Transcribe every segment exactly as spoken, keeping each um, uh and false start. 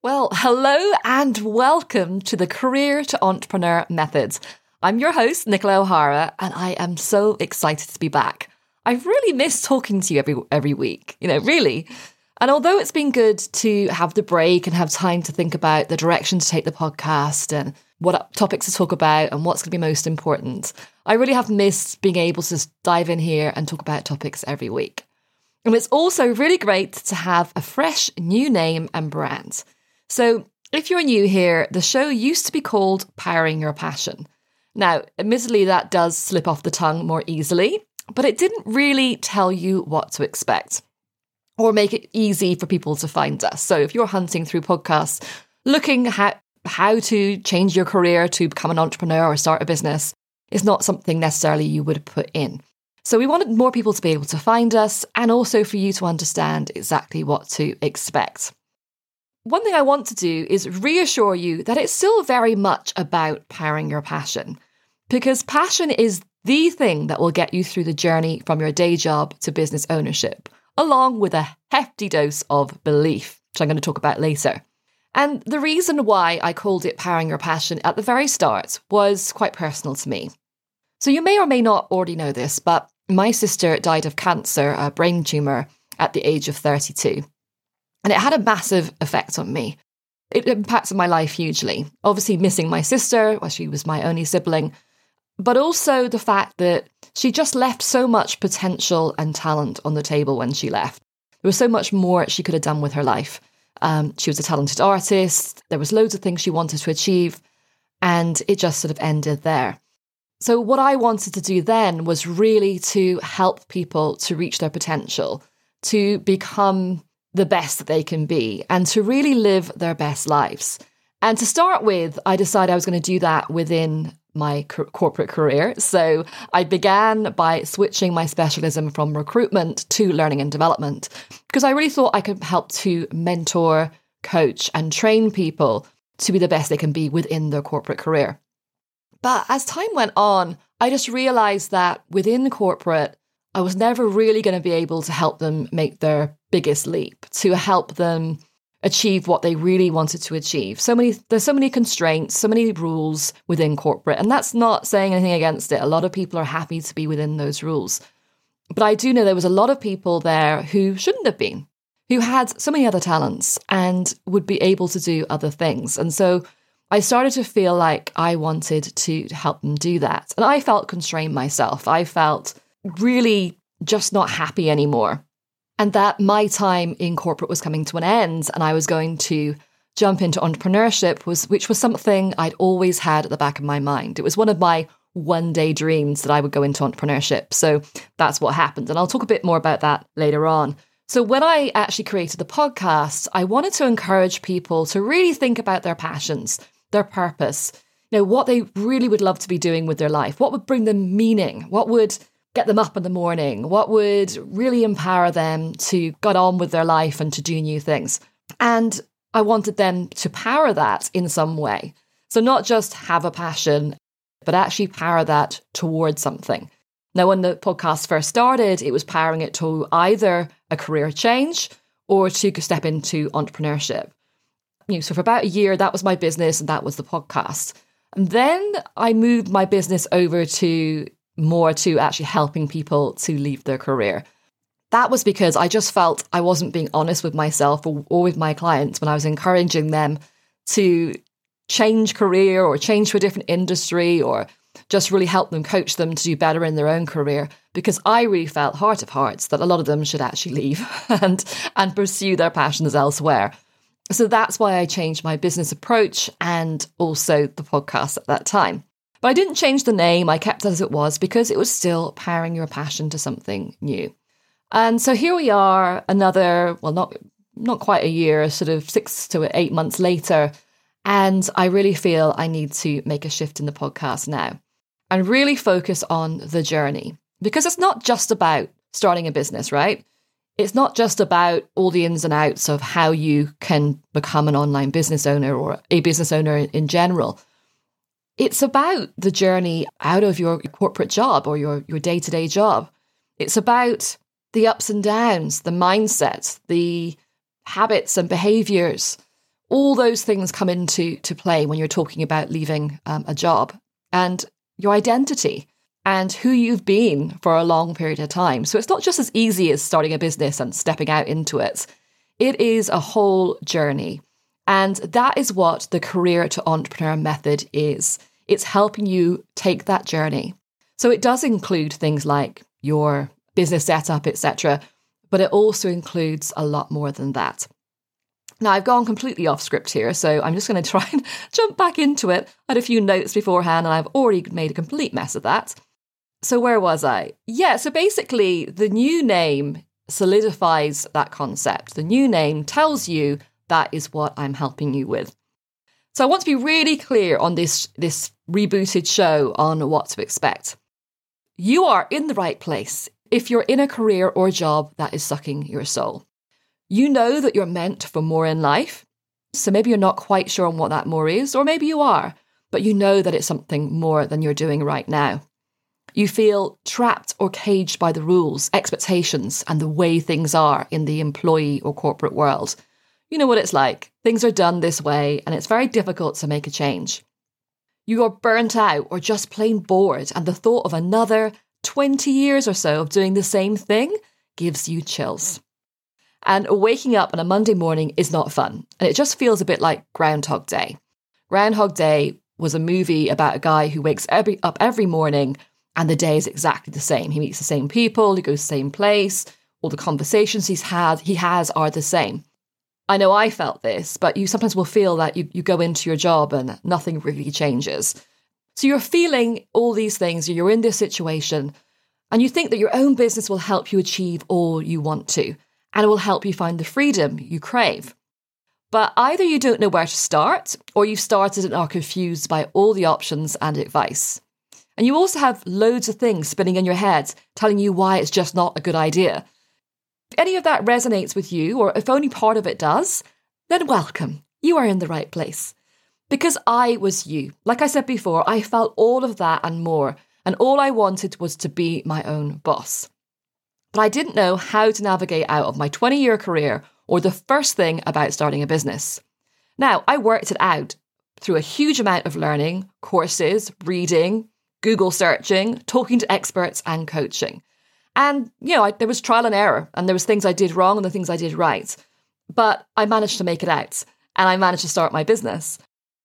Well, hello and welcome to the Career to Entrepreneur Methods. I'm your host, Nicola O'Hara, and I am so excited to be back. I've really missed talking to you every every week, you know, really. And although it's been good to have the break and have time to think about the direction to take the podcast and what topics to talk about and what's going to be most important, I really have missed being able to dive in here and talk about topics every week. And it's also really great to have a fresh new name and brand. So if you're new here, the show used to be called Powering Your Passion. Now, admittedly, that does slip off the tongue more easily, but it didn't really tell you what to expect or make it easy for people to find us. So if you're hunting through podcasts, looking at how to change your career to become an entrepreneur or start a business, is not something necessarily you would put in. So we wanted more people to be able to find us and also for you to understand exactly what to expect. One thing I want to do is reassure you that it's still very much about powering your passion, because passion is the thing that will get you through the journey from your day job to business ownership, along with a hefty dose of belief, which I'm going to talk about later. And the reason why I called it Powering Your Passion at the very start was quite personal to me. So you may or may not already know this, but my sister died of cancer, a brain tumour, at the age of thirty-two. And it had a massive effect on me. It impacted my life hugely. Obviously missing my sister, well, she was my only sibling, but also the fact that she just left so much potential and talent on the table when she left. There was so much more she could have done with her life. Um, she was a talented artist. There was loads of things she wanted to achieve, and it just sort of ended there. So what I wanted to do then was really to help people to reach their potential, to become the best that they can be, and to really live their best lives. And to start with, I decided I was going to do that within my co- corporate career. So I began by switching my specialism from recruitment to learning and development, because I really thought I could help to mentor, coach, and train people to be the best they can be within their corporate career. But as time went on, I just realized that within corporate, I was never really going to be able to help them make their biggest leap, to help them achieve what they really wanted to achieve. So many, there's so many constraints, so many rules within corporate, and that's not saying anything against it. A lot of people are happy to be within those rules. But I do know there was a lot of people there who shouldn't have been, who had so many other talents and would be able to do other things. And so I started to feel like I wanted to help them do that. And I felt constrained myself. I felt really just not happy anymore. And that my time in corporate was coming to an end and I was going to jump into entrepreneurship, was which was something I'd always had at the back of my mind. It was one of my one day dreams that I would go into entrepreneurship. So that's what happened. And I'll talk a bit more about that later on. So when I actually created the podcast, I wanted to encourage people to really think about their passions, their purpose, you know, what they really would love to be doing with their life, what would bring them meaning, what would get them up in the morning, what would really empower them to get on with their life and to do new things. And I wanted them to power that in some way. So not just have a passion, but actually power that towards something. Now, when the podcast first started, it was powering it to either a career change or to step into entrepreneurship. You know, so for about a year, that was my business and that was the podcast. And then I moved my business over to more to actually helping people to leave their career. That was because I just felt I wasn't being honest with myself or, or with my clients when I was encouraging them to change career or change to a different industry or just really help them, coach them to do better in their own career, because I really felt heart of hearts that a lot of them should actually leave and, and pursue their passions elsewhere. So that's why I changed my business approach and also the podcast at that time. But I didn't change the name. I kept it as it was because it was still powering your passion to something new. And so here we are, another, well, not not quite a year, sort of six to eight months later. And I really feel I need to make a shift in the podcast now and really focus on the journey, because it's not just about starting a business, right? It's not just about all the ins and outs of how you can become an online business owner or a business owner in general. It's about the journey out of your corporate job or your, your day-to-day job. It's about the ups and downs, the mindset, the habits and behaviors, All those things come into to play when you're talking about leaving um, a job, and your identity and who you've been for a long period of time. So it's not just as easy as starting a business and stepping out into it. It is a whole journey. And that is what the Career to Entrepreneur method is. It's helping you take that journey. So it does include things like your business setup, et cetera, but it also includes a lot more than that. Now, I've gone completely off script here, so I'm just going to try and jump back into it. I had a few notes beforehand, and I've already made a complete mess of that. So where was I? Yeah, so basically, the new name solidifies that concept. The new name tells you that is what I'm helping you with. So I want to be really clear on this, this rebooted show on what to expect. You are in the right place if you're in a career or job that is sucking your soul. You know that you're meant for more in life, so maybe you're not quite sure on what that more is, or maybe you are, but you know that it's something more than you're doing right now. You feel trapped or caged by the rules, expectations, and the way things are in the employee or corporate world. You know what it's like. Things are done this way, and it's very difficult to make a change. You are burnt out or just plain bored, and the thought of another twenty years or so of doing the same thing gives you chills. And waking up on a Monday morning is not fun. And it just feels a bit like Groundhog Day. Groundhog Day was a movie about a guy who wakes every, up every morning and the day is exactly the same. He meets the same people, he goes to the same place, all the conversations he's had, he has are the same. I know I felt this, but you sometimes will feel that you, you go into your job and nothing really changes. So you're feeling all these things, you're in this situation, and you think that your own business will help you achieve all you want to. And it will help you find the freedom you crave. But either you don't know where to start, or you've started and are confused by all the options and advice. And you also have loads of things spinning in your head, telling you why it's just not a good idea. If any of that resonates with you, or if only part of it does, then welcome. You are in the right place. Because I was you. Like I said before, I felt all of that and more, and all I wanted was to be my own boss. But I didn't know how to navigate out of my twenty-year career or the first thing about starting a business. Now, I worked it out through a huge amount of learning, courses, reading, Google searching, talking to experts and coaching. And, you know, I, there was trial and error, and there was things I did wrong and the things I did right. But I managed to make it out, and I managed to start my business.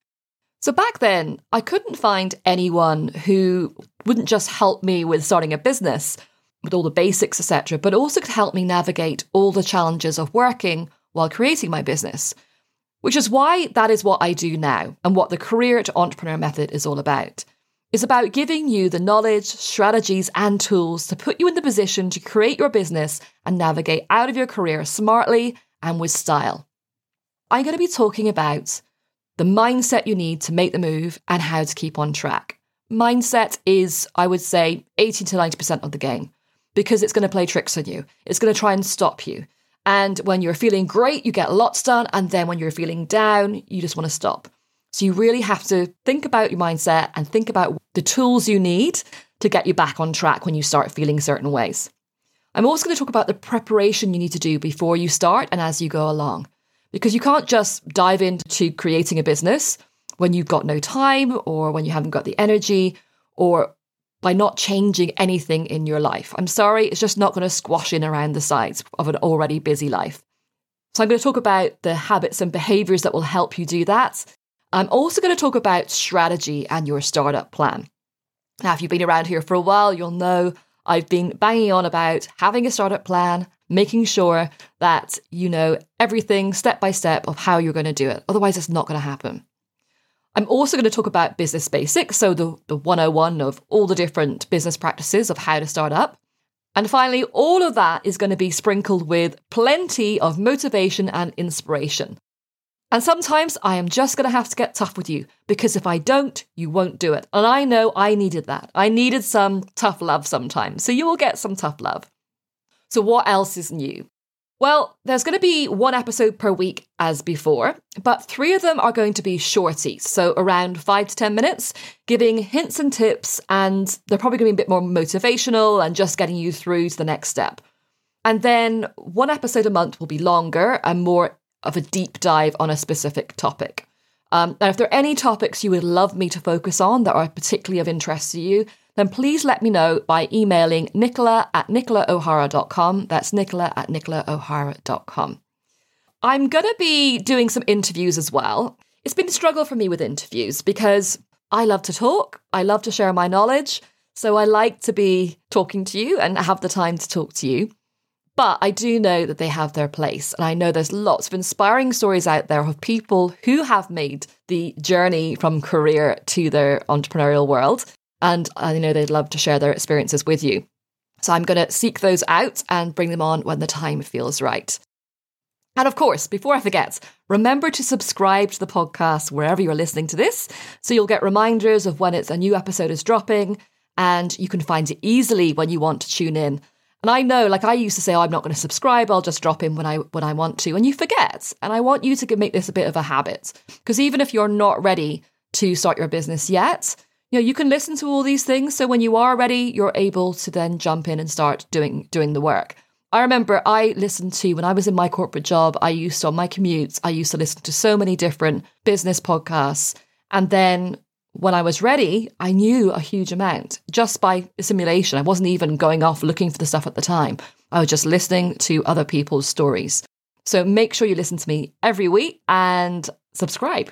So back then, I couldn't find anyone who wouldn't just help me with starting a business, with all the basics, et cetera, but also could help me navigate all the challenges of working while creating my business, which is why that is what I do now and what the Career to Entrepreneur method is all about. It's about giving you the knowledge, strategies, and tools to put you in the position to create your business and navigate out of your career smartly and with style. I'm going to be talking about the mindset you need to make the move and how to keep on track. Mindset is, I would say, eighty to ninety percent of the game. Because it's going to play tricks on you. It's going to try and stop you. And when you're feeling great, you get lots done. And then when you're feeling down, you just want to stop. So you really have to think about your mindset and think about the tools you need to get you back on track when you start feeling certain ways. I'm also going to talk about the preparation you need to do before you start and as you go along. Because you can't just dive into creating a business when you've got no time or when you haven't got the energy or by not changing anything in your life. I'm sorry, it's just not going to squash in around the sides of an already busy life. So I'm going to talk about the habits and behaviors that will help you do that. I'm also going to talk about strategy and your startup plan. Now, if you've been around here for a while, you'll know I've been banging on about having a startup plan, making sure that you know everything step by step of how you're going to do it. Otherwise, it's not going to happen. I'm also going to talk about business basics, so the, the one oh one of all the different business practices of how to start up. And finally, all of that is going to be sprinkled with plenty of motivation and inspiration. And sometimes I am just going to have to get tough with you, because if I don't, you won't do it. And I know I needed that. I needed some tough love sometimes, so you will get some tough love. So what else is new? Well, there's going to be one episode per week as before, but three of them are going to be shorties, so around five to ten minutes, giving hints and tips, and they're probably going to be a bit more motivational and just getting you through to the next step. And then one episode a month will be longer and more of a deep dive on a specific topic. Um, and if there are any topics you would love me to focus on that are particularly of interest to you, then please let me know by emailing nicola at nicola o'hara dot com. That's nicola at nicola o'hara dot com. I'm going to be doing some interviews as well. It's been a struggle for me with interviews because I love to talk. I love to share my knowledge. So I like to be talking to you and have the time to talk to you. But I do know that they have their place. And I know there's lots of inspiring stories out there of people who have made the journey from career to their entrepreneurial world. And I know they'd love to share their experiences with you. So I'm going to seek those out and bring them on when the time feels right. And of course, before I forget, remember to subscribe to the podcast wherever you're listening to this, so you'll get reminders of when it's a new episode is dropping, and you can find it easily when you want to tune in. And I know, like I used to say, oh, I'm not going to subscribe, I'll just drop in when I when I want to, and you forget. And I want you to make this a bit of a habit, because even if you're not ready to start your business yet, you know, you can listen to all these things. So when you are ready, you're able to then jump in and start doing doing the work. I remember I listened to, when I was in my corporate job, I used to, on my commutes, I used to listen to so many different business podcasts. And then when I was ready, I knew a huge amount just by simulation. I wasn't even going off looking for the stuff at the time. I was just listening to other people's stories. So make sure you listen to me every week and subscribe.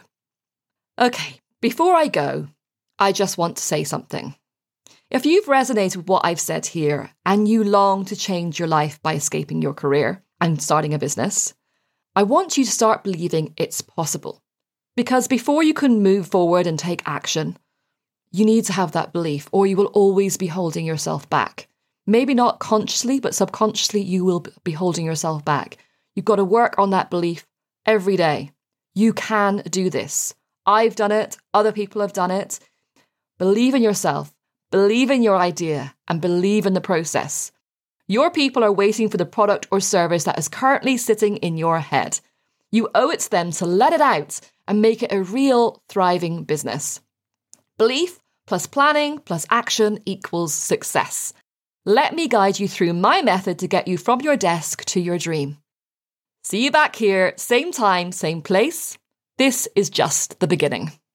Okay, before I go, I just want to say something. If you've resonated with what I've said here and you long to change your life by escaping your career and starting a business, I want you to start believing it's possible. Because before you can move forward and take action, you need to have that belief, or you will always be holding yourself back. Maybe not consciously, but subconsciously you will be holding yourself back. You've got to work on that belief every day. You can do this. I've done it. Other people have done it. Believe in yourself. Believe in your idea and believe in the process. Your people are waiting for the product or service that is currently sitting in your head. You owe it to them to let it out and make it a real thriving business. Belief plus planning plus action equals success. Let me guide you through my method to get you from your desk to your dream. See you back here, same time, same place. This is just the beginning.